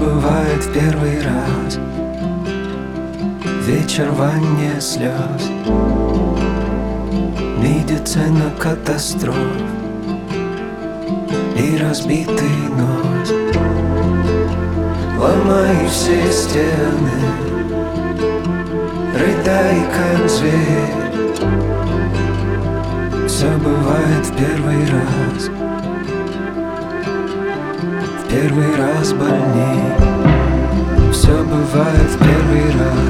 бывает в первый раз. Вечер в ванне слез, медицина катастроф и разбитый нос. Ломай все стены, рыдай как зверь. Все бывает в первый раз. В первый раз больней. Все бывает в первый раз.